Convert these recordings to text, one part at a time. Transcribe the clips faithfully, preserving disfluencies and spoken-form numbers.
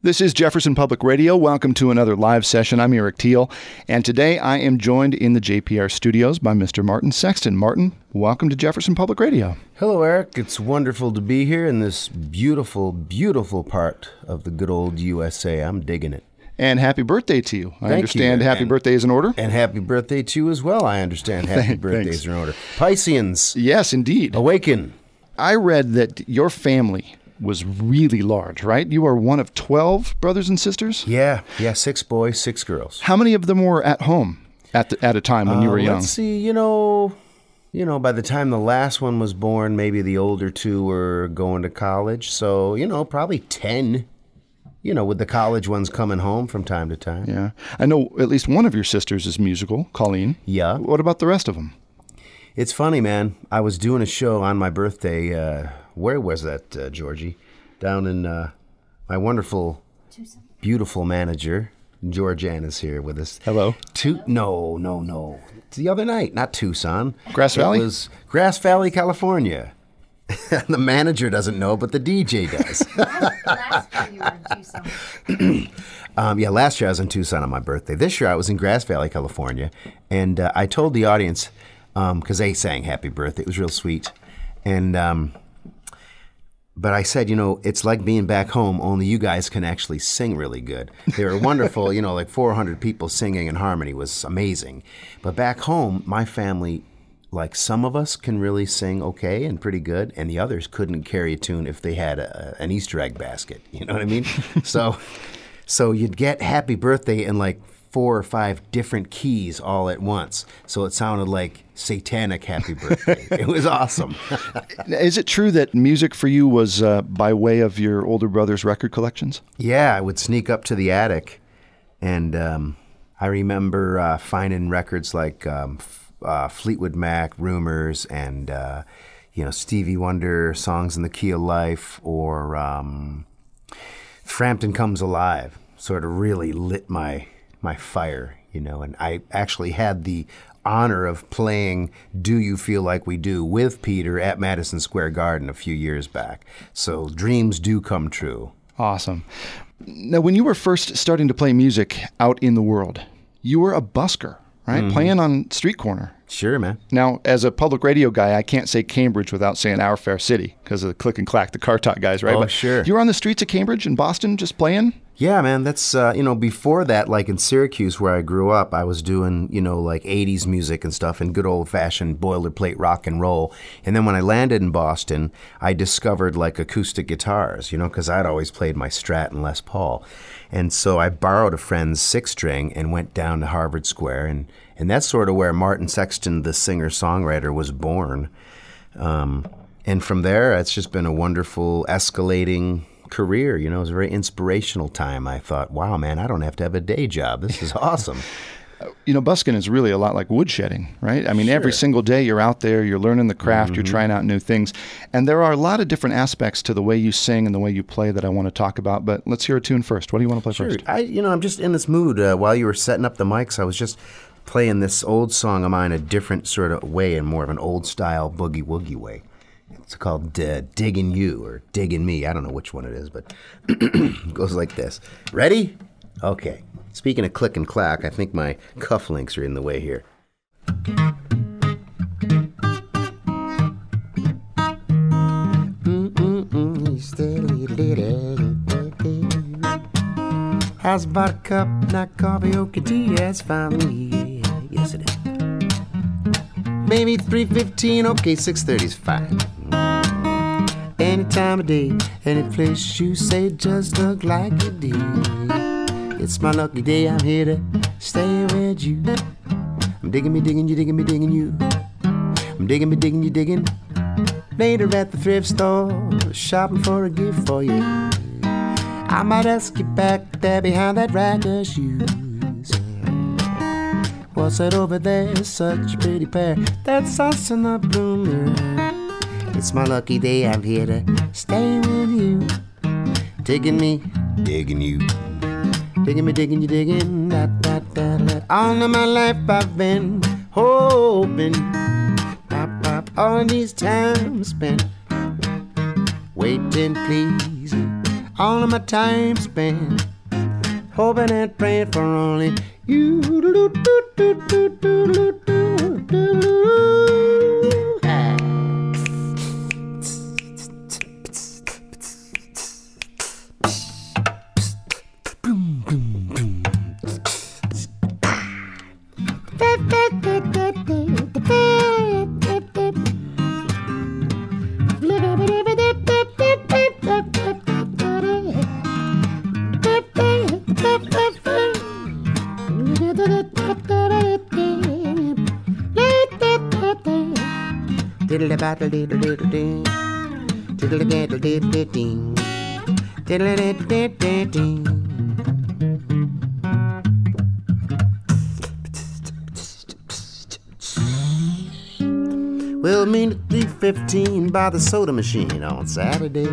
This is Jefferson Public Radio. Welcome to another live session. I'm Eric Teal, and today I am joined in the J P R studios by Mister Martin Sexton. Martin, welcome to Jefferson Public Radio. Hello, Eric. It's wonderful to be here in this beautiful, beautiful part of the good old U S A. I'm digging it. And happy birthday to you. I Thank understand you. happy and, birthday is in order. And happy birthday to you as well, I understand. Happy birthdays are in order. Pisceans. Yes, indeed. Awaken. I read that your family was really large, right? You are one of twelve brothers and sisters? Yeah, yeah, six boys, six girls. How many of them were at home at the, at a time when uh, you were young? Let's see, you know, you know, by the time the last one was born, maybe the older two were going to college. So, you know, probably ten, you know, with the college ones coming home from time to time. Yeah. I know at least one of your sisters is musical, Colleen. Yeah. What about the rest of them? It's funny, man. I was doing a show on my birthday. Uh, where was that, uh, Georgie? Down in uh, my wonderful, Tucson. Beautiful manager, Georgianne, is here with us. Hello. Tu- no, no, no. It's the other night, not Tucson. Grass Valley? It was Grass Valley, California. The manager doesn't know, but the D J does. Last year you were in Tucson. um, yeah, last year I was in Tucson on my birthday. This year I was in Grass Valley, California. And uh, I told the audience, because um, they sang happy birthday. It was real sweet. And... Um, But I said, you know, it's like being back home, only you guys can actually sing really good. They were wonderful, you know, like four hundred people singing in harmony was amazing. But back home, my family, like some of us can really sing okay and pretty good, and the others couldn't carry a tune if they had a, an Easter egg basket. You know what I mean? so, so you'd get happy birthday in like four or five different keys all at once. So it sounded like satanic happy birthday. It was awesome. Is it true that music for you was uh, by way of your older brother's record collections? Yeah, I would sneak up to the attic, and um, I remember uh, finding records like um, f- uh, Fleetwood Mac, Rumors, and uh, you know Stevie Wonder, Songs in the Key of Life, or um, Frampton Comes Alive. Sort of really lit my my fire, you know, and I actually had the honor of playing Do You Feel Like We Do with Peter at Madison Square Garden a few years back. So dreams do come true. Awesome. Now, when you were first starting to play music out in the world, you were a busker, right? Mm-hmm. Playing on street corner. Sure, man. Now, as a public radio guy, I can't say Cambridge without saying Our Fair City because of the click and clack, the car talk guys, right? Oh, but sure. You were on the streets of Cambridge and Boston just playing? Yeah, man. That's, uh, you know, before that, like in Syracuse where I grew up, I was doing, you know, like eighties music and stuff and good old-fashioned boilerplate rock and roll. And then when I landed in Boston, I discovered like acoustic guitars, you know, because I'd always played my Strat and Les Paul. And so I borrowed a friend's six-string and went down to Harvard Square, and And that's sort of where Martin Sexton, the singer-songwriter, was born. Um, and from there, it's just been a wonderful escalating career. You know, it was a very inspirational time. I thought, wow, man, I don't have to have a day job. This is awesome. You know, busking is really a lot like woodshedding, right? I mean, Sure. every single day you're out there, you're learning the craft, Mm-hmm. you're trying out new things. And there are a lot of different aspects to the way you sing and the way you play that I want to talk about. But let's hear a tune first. What do you want to play Sure. first? I, you know, I'm just in this mood. Uh, while you were setting up the mics, I was just playing this old song of mine a different sort of way, and more of an old-style boogie-woogie way. It's called uh, Diggin' You or Diggin' Me. I don't know which one it is, but it goes like this. Ready? Okay. Speaking of click and clack, I think my cufflinks are in the way here. How's about a cup, not coffee, okie tea? That's fine with me. Yes, it is. Maybe three fifteen, okay, six thirty's fine. Any time of day, any place you say, just look like it did. It's my lucky day, I'm here to stay with you. I'm digging me, digging you, digging me, digging you. I'm digging me, digging you, digging. Later at the thrift store, shopping for a gift for you. I might ask you back there behind that rack of shoes. What's that over there? Such a pretty pair. That's us in the bloomer. It's my lucky day, I'm here to stay with you. Digging me, digging you. Digging me, digging you, digging. Da, da, da, da. All of my life I've been hoping. Pop, pop, all these times spent waiting, please. all of my time spent hoping and praying for only you. We'll meet at three fifteen by the soda machine on Saturday.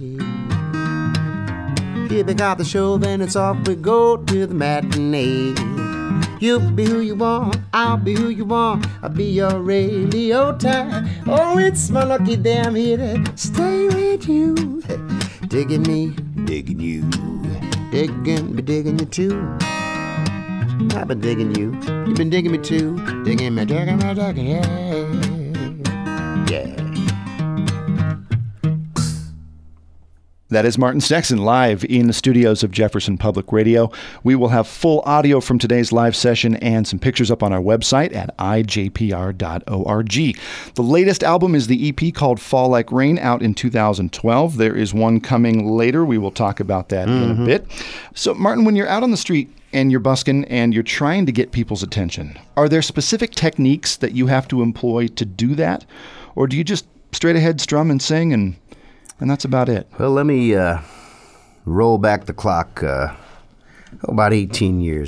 Here they got the show, then it's off we go to the matinee. You'll be who you want, I'll be who you want, I'll be your radio tie. Oh, it's my lucky day I'm here to stay with you. Digging me, digging you, digging, be digging you too. I've been digging you, you've been digging me too. Digging me, digging me, digging, yeah. Yeah. That is Martin Sexton live in the studios of Jefferson Public Radio. We will have full audio from today's live session and some pictures up on our website at I J P R dot org. The latest album is the E P called Fall Like Rain, out in two thousand twelve. There is one coming later. We will talk about that mm-hmm. in a bit. So, Martin, when you're out on the street and you're busking and you're trying to get people's attention, are there specific techniques that you have to employ to do that? Or do you just straight ahead strum and sing and and that's about it? Well, let me uh, roll back the clock uh, oh, about eighteen years.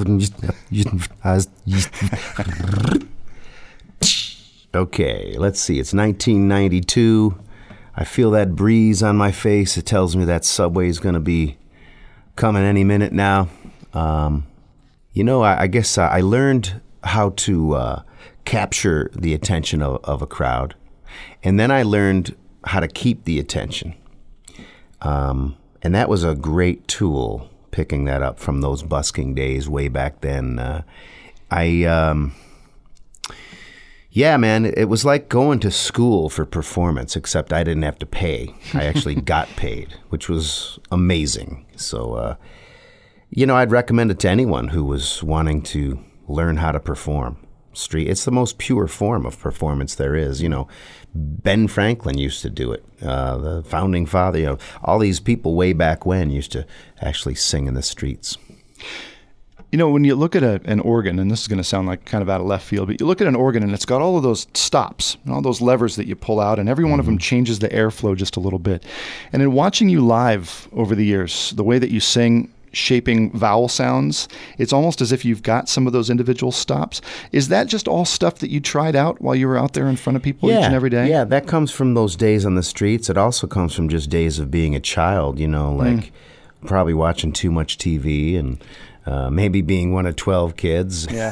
Okay, let's see. It's nineteen ninety-two. I feel that breeze on my face. It tells me that subway is going to be coming any minute now. Um, you know, I, I guess I learned how to uh, capture the attention of, of a crowd. And then I learned how to keep the attention. Um, and that was a great tool, picking that up from those busking days way back then. Uh, I, um, yeah, man, it was like going to school for performance, except I didn't have to pay. I actually got paid, which was amazing. So, uh, you know, I'd recommend it to anyone who was wanting to learn how to perform. Street, it's the most pure form of performance there is. You know, Ben Franklin used to do it. Uh, the founding father, you know, all these people way back when used to actually sing in the streets. You know, when you look at a, an organ, and this is going to sound like kind of out of left field, but you look at an organ and it's got all of those stops and all those levers that you pull out, and every one mm-hmm. of them changes the airflow just a little bit. And in watching you live over the years, the way that you sing, shaping vowel sounds, it's almost as if you've got some of those individual stops. Is that just all stuff that you tried out while you were out there in front of people yeah, each and every day? Yeah, that comes from those days on the streets. It also comes from just days of being a child, you know, like mm. probably watching too much T V and uh, maybe being one of twelve kids. Yeah.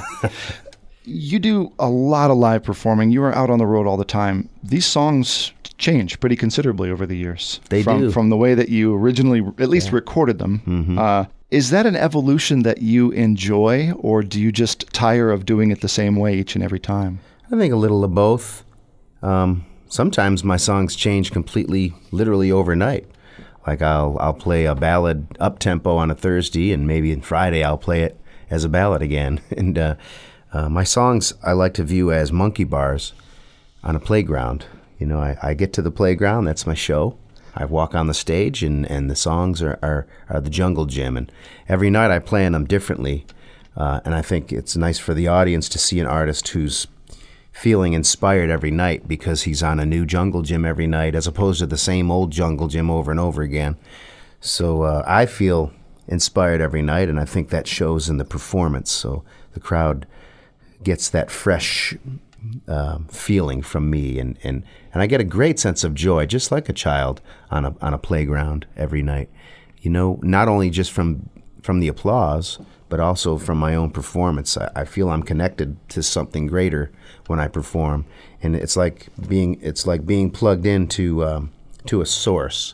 You do a lot of live performing. You are out on the road all the time. These songs change pretty considerably over the years. They from, do. From the way that you originally, at least yeah. recorded them. Mm-hmm. Uh, is that an evolution that you enjoy, or do you just tire of doing it the same way each and every time? I think a little of both. Um, sometimes my songs change completely, literally overnight. Like I'll I'll play a ballad up-tempo on a Thursday, and maybe on Friday I'll play it as a ballad again. And uh, uh, my songs I like to view as monkey bars on a playground. You know, I, I get to the playground, that's my show. I walk on the stage, and, and the songs are, are, are the jungle gym. And every night I play in them differently. Uh, and I think it's nice for the audience to see an artist who's feeling inspired every night because he's on a new jungle gym every night, as opposed to the same old jungle gym over and over again. So uh, I feel inspired every night, and I think that shows in the performance. So the crowd gets that fresh uh, feeling from me, and, and, and I get a great sense of joy, just like a child on a on a playground every night. You know, not only just from from the applause, but also from my own performance. I, I feel I'm connected to something greater when I perform, and it's like being it's like being plugged into um, to a source.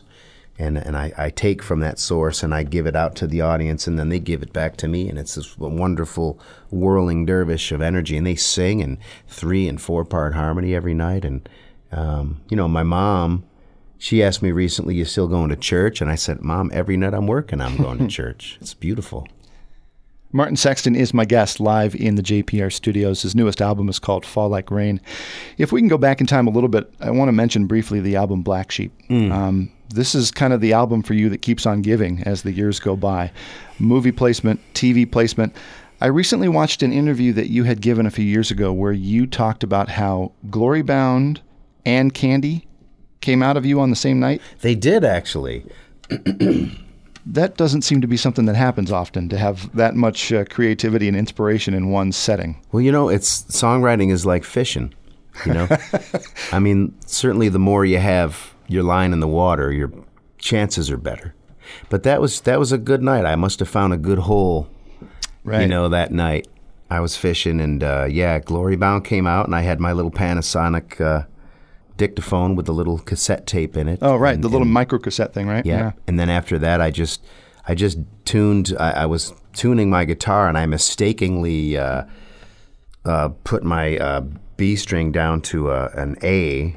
And and I, I take from that source and I give it out to the audience, and then they give it back to me, and it's this wonderful whirling dervish of energy. And they sing in three and four part harmony every night. And um, you know, my mom, she asked me recently, "You still going to church?" And I said, "Mom, every night I'm working, I'm going to church. It's beautiful." Martin Sexton is my guest live in the J P R studios. His newest album is called Fall Like Rain. If we can go back in time a little bit, I want to mention briefly the album Black Sheep. Mm. Um, this is kind of the album for you that keeps on giving as the years go by. Movie placement, T V placement. I recently watched an interview that you had given a few years ago where you talked about how Glory Bound and Candy came out of you on the same night. They did, actually. That doesn't seem to be something that happens often, to have that much uh, creativity and inspiration in one setting. Well, you know, it's songwriting is like fishing, you know? I mean, certainly the more you have your line in the water, your chances are better. But that was that was a good night. I must have found a good hole, right. you know, that night. I was fishing, and uh, yeah, Glory Bound came out, and I had my little Panasonic uh, dictaphone with the little cassette tape in it. Oh, right, and, the little and, micro cassette thing, right? Yeah. yeah. And then after that, I just, I just tuned. I, I was tuning my guitar, and I mistakenly uh, uh, put my uh, B string down to uh, an A.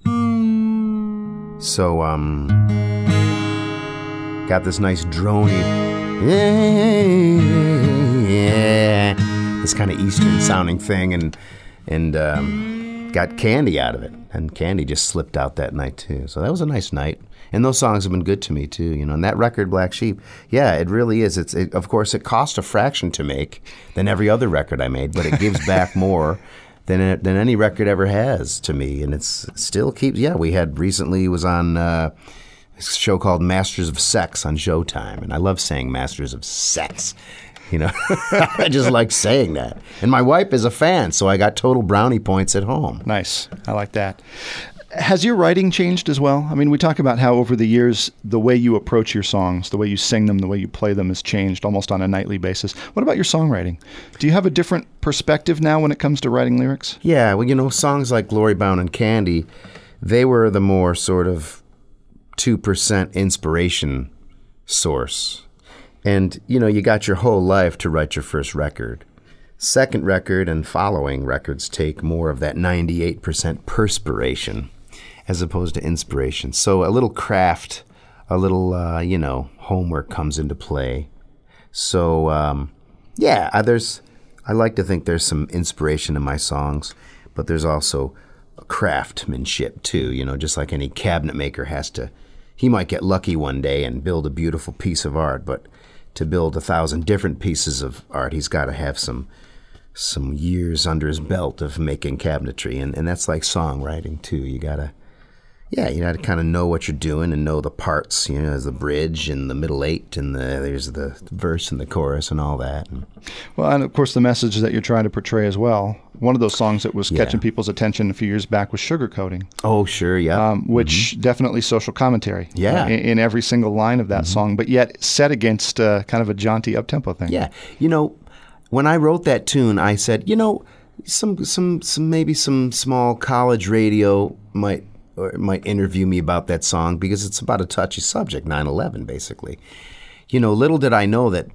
So, um, got this nice drony, yeah, this kind of Eastern sounding thing, and and. Um, got Candy out of it, and Candy just slipped out that night too. So that was a nice night, and those songs have been good to me too, you know. And that record, Black Sheep, yeah, it really is. It's it, of course it cost a fraction to make than every other record I made, but it gives back more than it, than any record ever has to me, and it's still keeps. Yeah, we had recently was on uh, a show called Masters of Sex on Showtime, and I love saying Masters of Sex. You know, I just like saying that. And my wife is a fan, so I got total brownie points at home. Nice. I like that. Has your writing changed as well? I mean, we talk about how over the years, the way you approach your songs, the way you sing them, the way you play them has changed almost on a nightly basis. What about your songwriting? Do you have a different perspective now when it comes to writing lyrics? Yeah, well, you know, songs like Glory Bound and Candy, they were the more sort of two percent inspiration source. And, you know, you got your whole life to write your first record. Second record and following records take more of that ninety-eight percent perspiration as opposed to inspiration. So a little craft, a little, uh, you know, homework comes into play. So, um, yeah, there's, I like to think there's some inspiration in my songs, but there's also craftsmanship too, you know, just like any cabinet maker has to, he might get lucky one day and build a beautiful piece of art, but to build a thousand different pieces of art, he's got to have some some years under his belt of making cabinetry, and, and that's like songwriting too. You gotta, yeah, you gotta kind of know what you're doing and know the parts. You know, there's the bridge and the middle eight, and the there's the verse and the chorus and all that. And, well, and of course the message that you're trying to portray as well. One of those songs that was yeah. catching people's attention a few years back was Sugarcoating. Oh, sure, yeah. Um, which mm-hmm. definitely social commentary. Yeah. Uh, in, in every single line of that mm-hmm. song, but yet set against uh, kind of a jaunty up-tempo thing. Yeah. You know, when I wrote that tune, I said, you know, some some some maybe some small college radio might or might interview me about that song because it's about a touchy subject, nine eleven, basically. You know, little did I know that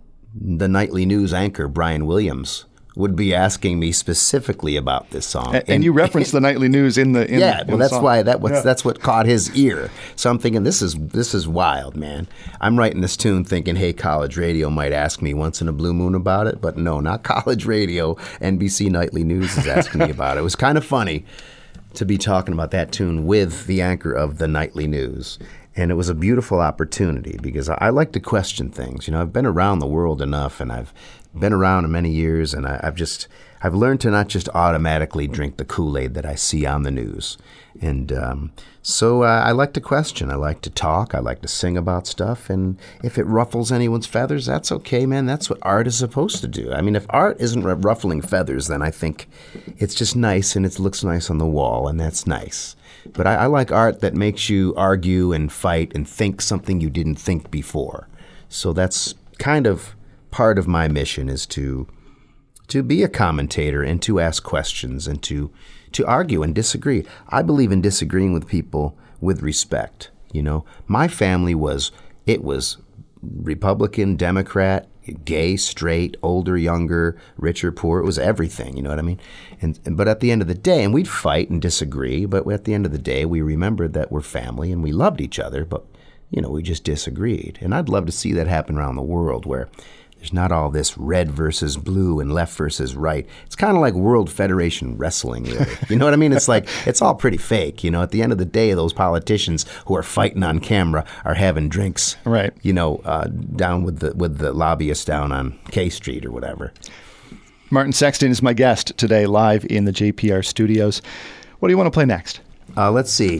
the nightly news anchor, Brian Williams, would be asking me specifically about this song. And, and you referenced the nightly news in the in yeah. The, in well, that's the song. why that was yeah. that's what caught his ear. So I'm thinking, this is this is wild, man. I'm writing this tune thinking, hey, college radio might ask me once in a blue moon about it, but no, not college radio. N B C Nightly News is asking me about it. It was kind of funny to be talking about that tune with the anchor of the Nightly News. And it was a beautiful opportunity because I, I like to question things. You know, I've been around the world enough, and I've been around many years, and I, I've just I've learned to not just automatically drink the Kool-Aid that I see on the news. And um, so uh, I like to question. I like to talk. I like to sing about stuff. And if it ruffles anyone's feathers, that's okay, man. That's what art is supposed to do. I mean, if art isn't ruffling feathers, then I think it's just nice and it looks nice on the wall, and that's nice. But I, I like art that makes you argue and fight and think something you didn't think before. So that's kind of part of my mission, is to to be a commentator and to ask questions and to to argue and disagree. I believe in disagreeing with people with respect. You know, my family was, it was Republican, Democrat, gay, straight, older, younger, richer, poor. It was everything, you know what I mean? And, and but at the end of the day, and we'd fight and disagree, but at the end of the day, we remembered that we're family and we loved each other, but, you know, we just disagreed. And I'd love to see that happen around the world where there's not all this red versus blue and left versus right. It's kind of like World Federation Wrestling, really. You know what I mean? It's like, it's all pretty fake. You know, at the end of the day, those politicians who are fighting on camera are having drinks, right? You know, uh, down with the with the lobbyists down on K Street or whatever. Martin Sexton is my guest today, live in the J P R studios. What do you want to play next? Uh, let's see.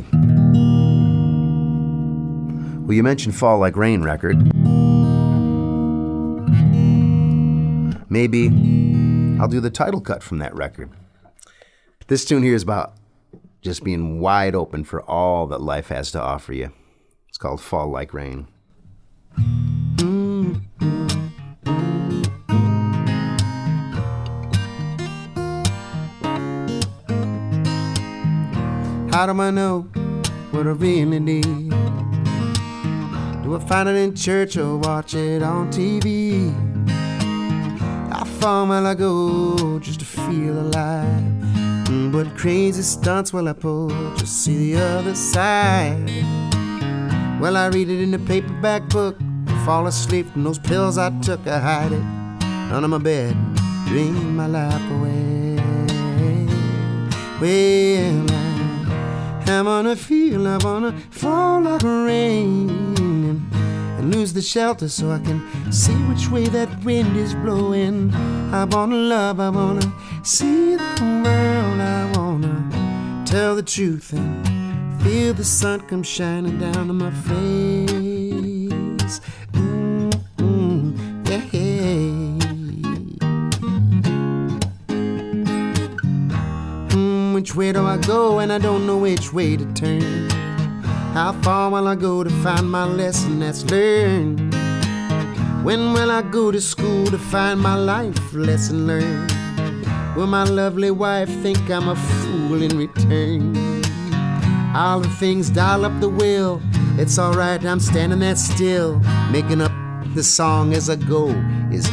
Well, you mentioned Fall Like Rain record. Maybe I'll do the title cut from that record. This tune here is about just being wide open for all that life has to offer you. It's called Fall Like Rain. How do I know what I really need? Do I find it in church or watch it on T V? How far will I go just to feel alive? Mm, What crazy stunts will I pull to see the other side? Well, I read it in the paperback book, fall asleep from those pills I took. I hide it under my bed, dream my life away. Well, I, I wanna feel, I wanna fall like rain and lose the shelter so I can see which way that wind is blowing. I wanna love, I wanna see the world, I wanna tell the truth and feel the sun come shining down on my face. Mm-mm, yeah. Mm, which way do I go and I don't know which way to turn? How far will I go to find my lesson that's learned? When will I go to school to find my life lesson learned? Will my lovely wife think I'm a fool in return? All the things dial up the will. It's alright, I'm standing there still, making up the song as I go is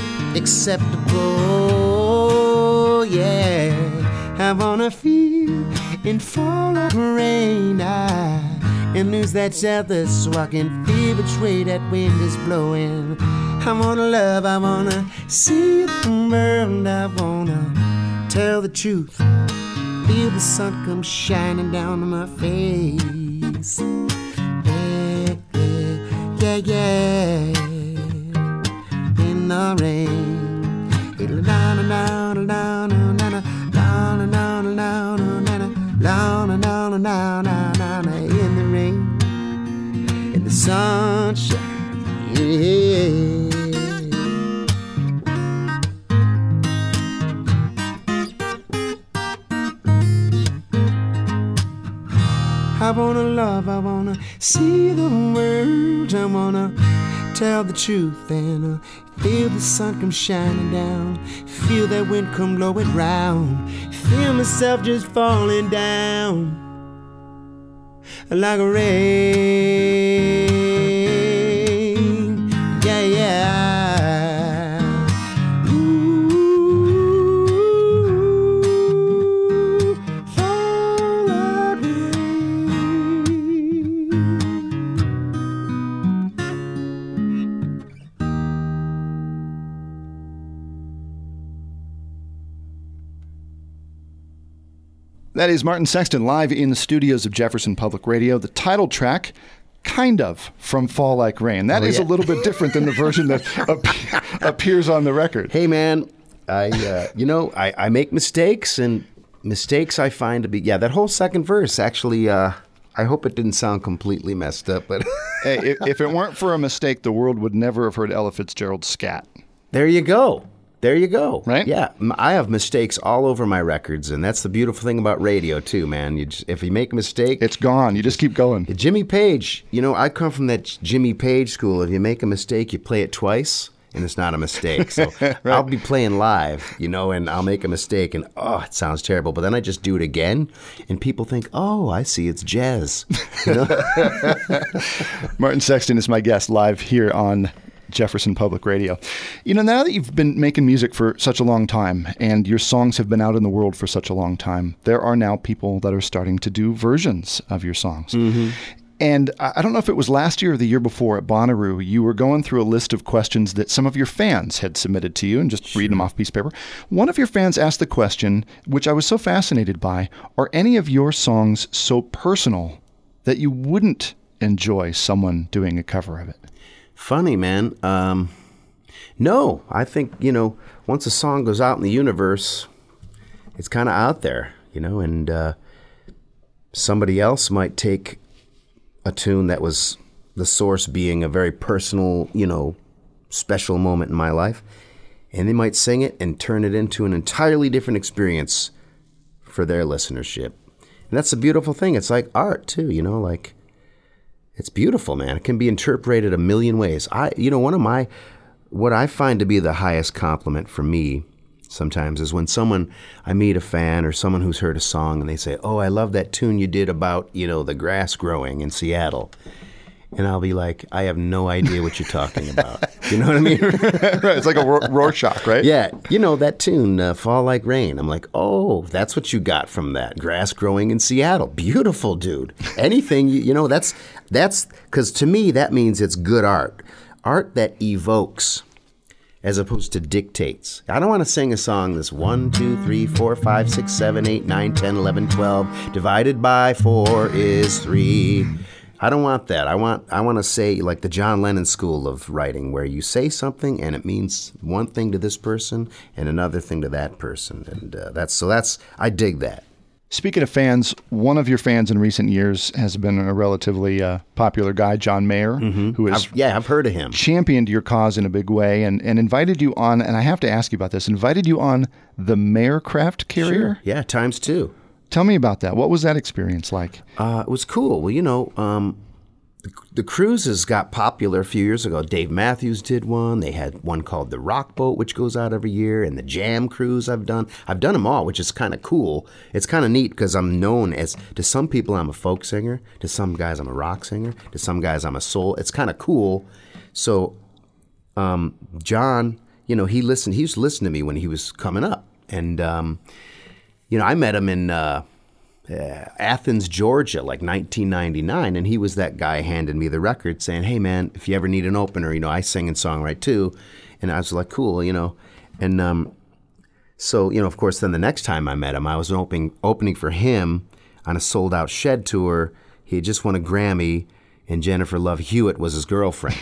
acceptable. Yeah, I wanna feel and fall like rain. I and lose that shelter so I can feel which way that wind is blowing. I wanna love, I wanna see the world, I wanna tell the truth, feel the sun come shining down on my face. Yeah, yeah, yeah, yeah. In the rain. In the rain, in the sunshine, yeah. I wanna love, I wanna see the world, I wanna tell the truth and uh, feel the sun come shining down, feel that wind come blowing round, feel myself just falling down like a rain, yeah, yeah. Ooh, fall like rain. That is Martin Sexton live in the studios of Jefferson Public Radio. The title track, kind of, from Fall Like Rain. That Oh, is yeah. a little bit different than the version that ap- appears on the record. Hey, man, I, uh, you know, I, I make mistakes, and mistakes I find to be, yeah, that whole second verse, actually, uh, I hope it didn't sound completely messed up, but Hey, if, if it weren't for a mistake, the world would never have heard Ella Fitzgerald's scat. there you go. There you go. Right? Yeah. M- I have mistakes all over my records, and that's the beautiful thing about radio, too, man. You just, if you make a mistake, It's gone. You just keep going. Jimmy Page, you know, I come from that Jimmy Page school. If you make a mistake, you play it twice. and it's not a mistake. So right. I'll be playing live, you know, and I'll make a mistake, and oh, it sounds terrible. But then I just do it again, and people think, oh, I see, it's jazz. You know? Martin Sexton is my guest live here on Jefferson Public Radio. You know, now that you've been making music for such a long time and your songs have been out in the world for such a long time, there are now people that are starting to do versions of your songs. Mm-hmm. And I don't know if it was last year or the year before at Bonnaroo, you were going through a list of questions that some of your fans had submitted to you and just sure. reading them off a piece of paper. One of your fans asked the question, which I was so fascinated by, are any of your songs so personal that you wouldn't enjoy someone doing a cover of it? Funny, man. Um, no, I think, you know, once a song goes out in the universe, it's kind of out there, you know, and uh, somebody else might take a tune that was the source being a very personal, you know, special moment in my life, and they might sing it and turn it into an entirely different experience for their listenership. And that's a beautiful thing. It's like art, too, you know, like, it's beautiful, man. It can be interpreted a million ways. I, you know, one of my, what I find to be the highest compliment for me sometimes is when someone, I meet a fan or someone who's heard a song and they say, oh, I love that tune you did about, you know, the grass growing in Seattle. And I'll be like, I have no idea what you're talking about. You know what I mean? Right. It's like a Rorschach, right? Yeah. You know, that tune, uh, Fall Like Rain. I'm like, oh, that's what you got from that. Grass growing in Seattle. Beautiful, dude. Anything, you, you know, that's, that's, because to me, that means it's good art. Art that evokes as opposed to dictates. I don't want to sing a song that's one, two, three, four, five, six, seven, eight, nine, ten, eleven, twelve. Divided by four is three. I don't want that. I want I want to say like the John Lennon school of writing, where you say something and it means one thing to this person and another thing to that person, and uh, that's so that's I dig that. Speaking of fans, one of your fans in recent years has been a relatively uh, popular guy, John Mayer, mm-hmm. who has I've, yeah I've heard of him. Championed your cause in a big way and, and invited you on. And I have to ask you about this. Invited you on the Mayercraft carrier. Sure. Yeah, times two. Tell me about that. What was that experience like? Uh, it was cool. Well, you know, um, the, the cruises got popular a few years ago. Dave Matthews did one. They had one called the Rock Boat, which goes out every year, and the Jam Cruise I've done. I've done them all, which is kind of cool. It's kind of neat because I'm known as, to some people I'm a folk singer, to some guys I'm a rock singer, to some guys I'm a soul. It's kind of cool. So um, John, you know, he listened. He used to listen to me when he was coming up. And um You know, I met him in uh, uh, Athens, Georgia, like nineteen ninety-nine, and he was that guy handing me the record saying, hey, man, if you ever need an opener, you know, I sing and songwrite too. And I was like, cool, you know. And um, so, you know, of course, then the next time I met him, I was opening, opening for him on a sold-out Shed tour. He had just won a Grammy, and Jennifer Love Hewitt was his girlfriend.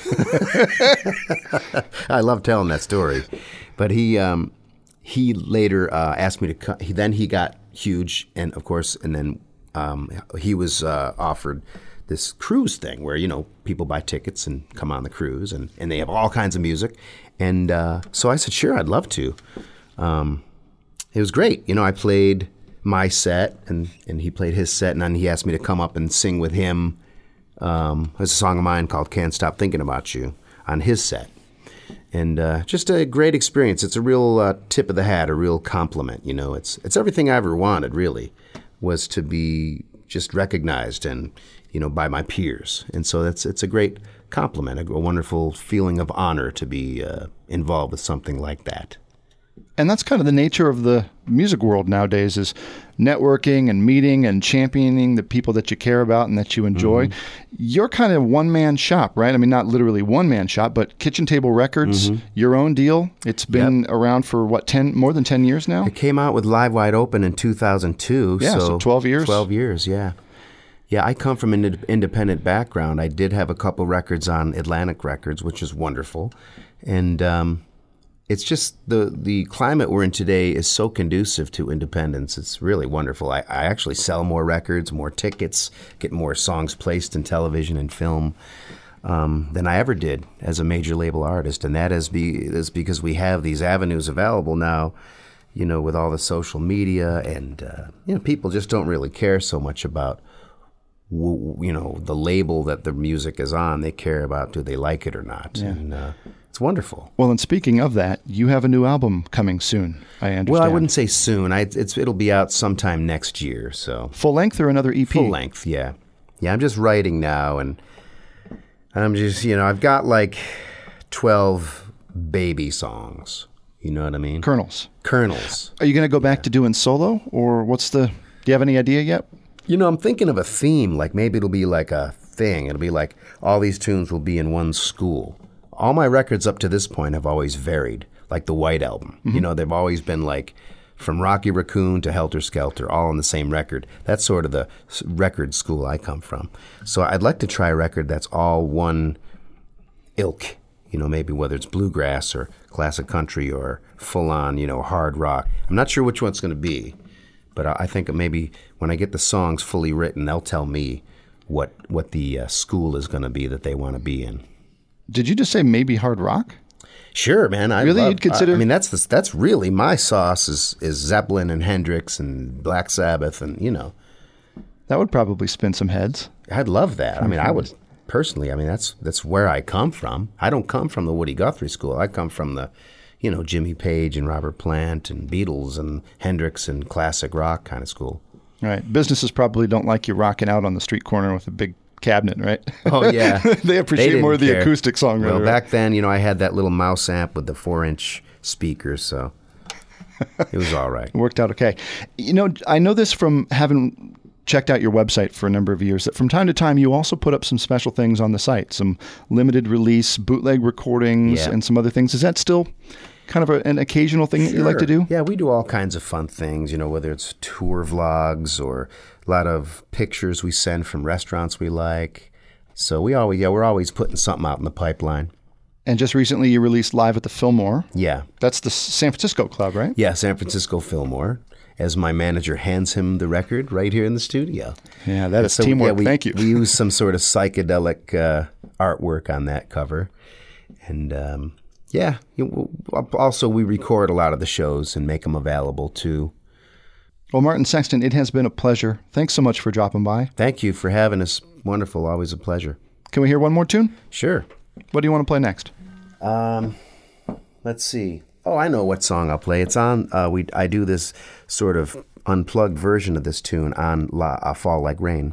I love telling that story. But he... Um, He later uh, asked me to come. He, then he got huge, and of course, and then um, he was uh, offered this cruise thing where, you know, people buy tickets and come on the cruise, and, and they have all kinds of music. And uh, so I said, sure, I'd love to. Um, it was great. You know, I played my set, and, and he played his set, and then he asked me to come up and sing with him. Um, there's a song of mine called Can't Stop Thinking About You on his set. And uh, just a great experience. It's a real uh, tip of the hat, a real compliment. You know, it's it's everything I ever wanted, really, was to be just recognized and, you know, by my peers. And so that's it's a great compliment, a, a wonderful feeling of honor to be uh, involved with something like that. And that's kind of the nature of the music world nowadays, is networking and meeting and championing the people that you care about and that you enjoy. Mm-hmm. You're kind of one-man shop, right? I mean, not literally one-man shop, but Kitchen Table Records, mm-hmm. your own deal. It's been yep. around for, what, ten more than ten years now? It came out with Live Wide Open in two thousand two. Yeah, so, so twelve years. twelve years, yeah. Yeah, I come from an independent background. I did have a couple records on Atlantic Records, which is wonderful. And... um It's just the, the climate we're in today is so conducive to independence. It's really wonderful. I, I actually sell more records, more tickets, get more songs placed in television and film um, than I ever did as a major label artist. And that is, be, is because we have these avenues available now, you know, with all the social media. And, uh, you know, people just don't really care so much about, you know, the label that the music is on. They care about, do they like it or not? Yeah. And, uh, It's wonderful. Well, and speaking of that, you have a new album coming soon, I understand. Well, I wouldn't say soon. I, it's it'll be out sometime next year. So full length or another E P? Full length, yeah, yeah. I'm just writing now, and I'm just you know I've got like twelve baby songs. You know what I mean? Kernels. Kernels. Are you going to go back yeah. to doing solo, or what's the? Do you have any idea yet? You know, I'm thinking of a theme. Like maybe it'll be like a thing. It'll be like all these tunes will be in one school. All my records up to this point have always varied, like the White Album. Mm-hmm. You know, they've always been like from Rocky Raccoon to Helter Skelter, all on the same record. That's sort of the record school I come from. So I'd like to try a record that's all one ilk. You know, maybe whether it's bluegrass or classic country or full-on, you know, hard rock. I'm not sure which one it's going to be, but I think maybe when I get the songs fully written, they'll tell me what what the uh, school is going to be that they want to be in. Did you just say maybe hard rock? Sure, man. I really, love, you'd consider? I, I mean, that's the, that's really my sauce is is Zeppelin and Hendrix and Black Sabbath, and you know, that would probably spin some heads. I'd love that. I mean, I would personally. I mean, that's that's where I come from. I don't come from the Woody Guthrie school. I come from the, you know, Jimmy Page and Robert Plant and Beatles and Hendrix and classic rock kind of school. Right. Businesses probably don't like you rocking out on the street corner with a big cabinet, right? Oh, yeah. They appreciate they more the care. acoustic song. Well, right? back then, you know, I had that little mouse amp with the four-inch speakers, so it was all right. It worked out okay. You know, I know this from having checked out your website for a number of years, that from time to time you also put up some special things on the site, some limited release, bootleg recordings, yeah. and some other things. Is that still kind of a, an occasional thing Sure. that you like to do? Yeah, we do all kinds of fun things, you know, whether it's tour vlogs or a lot of pictures we send from restaurants we like. So we always, yeah, we're always putting something out in the pipeline. And just recently you released Live at the Fillmore. Yeah. That's the San Francisco club, right? Yeah, San Francisco Fillmore, as my manager hands him the record right here in the studio. Yeah, that is so, teamwork. Yeah, we, Thank you. We use some sort of psychedelic uh, artwork on that cover. And um, yeah, also we record a lot of the shows and make them available too. Well, Martin Sexton, it has been a pleasure. Thanks so much for dropping by. Thank you for having us. Wonderful. Always a pleasure. Can we hear one more tune? Sure. What do you want to play next? Um, let's see. Oh, I know what song I'll play. It's on, uh, we I do this sort of unplugged version of this tune on La, uh, Fall Like Rain.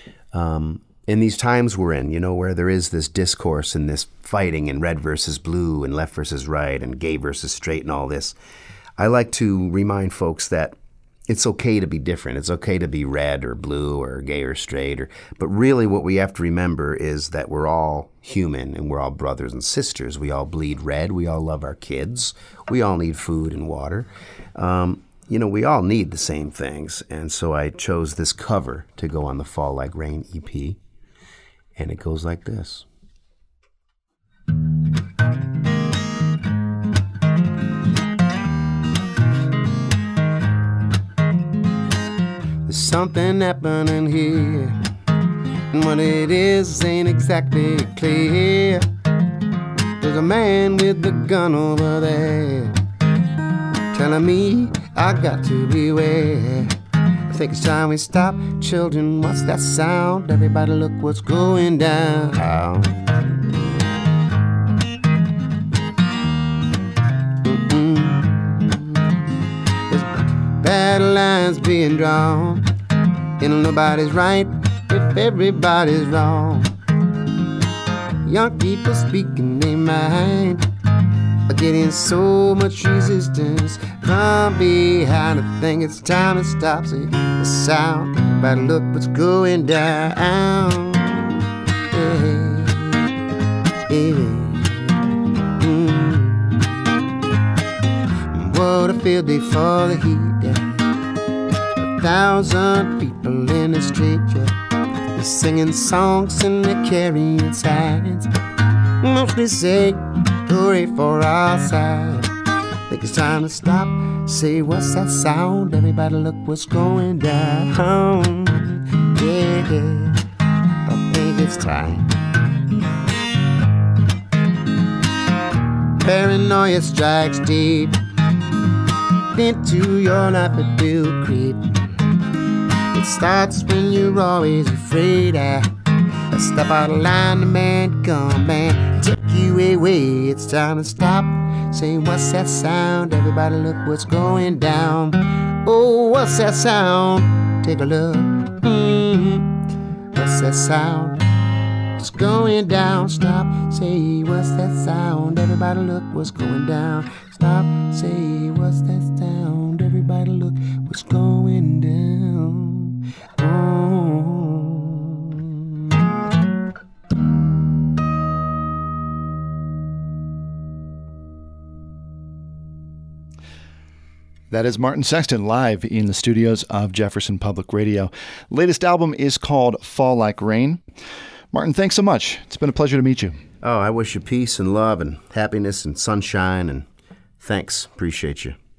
Um, in these times we're in, you know, where there is this discourse and this fighting and red versus blue and left versus right and gay versus straight and all this, I like to remind folks that it's okay to be different. It's okay to be red or blue or gay or straight. Or, but really what we have to remember is that we're all human and we're all brothers and sisters. We all bleed red. We all love our kids. We all need food and water. Um, you know, we all need the same things. And so I chose this cover to go on the Fall Like Rain E P. And it goes like this. There's something happening here, and what it is ain't exactly clear. There's a man with a gun over there, telling me I got to beware. I think it's time we stop. Children, what's that sound? Everybody look what's going down. Battle lines being drawn, and nobody's right if everybody's wrong. Young people speaking their mind, but getting so much resistance from behind. I think it's time to stop. See the sound, but look what's going down. Yeah, yeah. Mm. What a field day for the heat. Yeah. A thousand people in the street, yeah. They're singing songs and they're carrying signs, mostly say, hooray for our side. Think it's time to stop. Say, what's that sound? Everybody look what's going down. Yeah, yeah. I think it's time. Paranoia strikes deep into your life, it will creep. It starts when you're always afraid. I, I step out of line, the man come and take you you away. It's time to stop. Say, what's that sound? Everybody look what's going down. Oh, what's that sound? Take a look. Mm-hmm. What's that sound? It's going down. Stop. Say, what's that sound? Everybody look what's going down. Stop. Say, what's that sound? Everybody look what's going down. Oh. That is Martin Sexton live in the studios of Jefferson Public Radio. Latest album is called Fall Like Rain. Martin, thanks so much. It's been a pleasure to meet you. Oh, I wish you peace and love and happiness and sunshine, and thanks. Appreciate you.